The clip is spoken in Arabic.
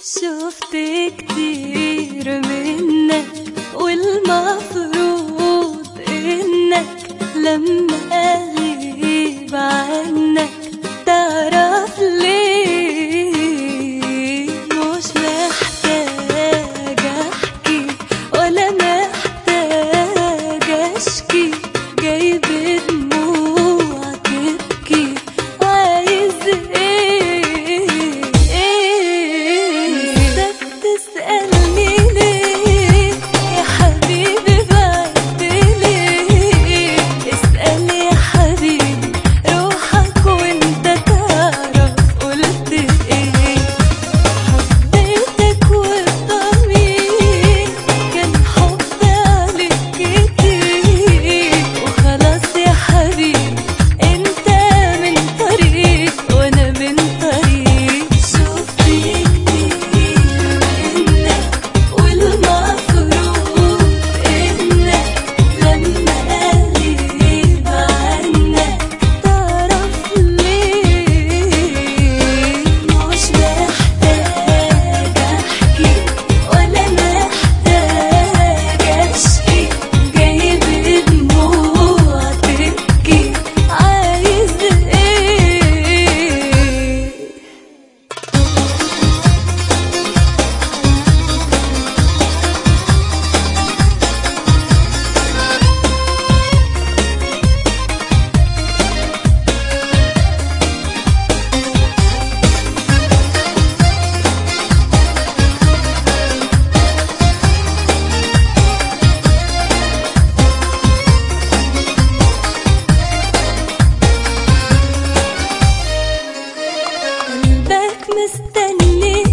شفت كتير منك والمفروض انك لما اغيب عنك تعرف ليه. مش محتاج احكي ولا محتاج اشكي، جايب دموع تبكي عايز تسألني ليه يا حبيبي بعد ليه؟ اسأل يا حبيبي روحك وانت تعرف قلت ايه. حبيتك والضمير كان حب عليك كتير، وخلاص يا حبيبي انت من طريق وانا من طريق. شفت قلبك مستني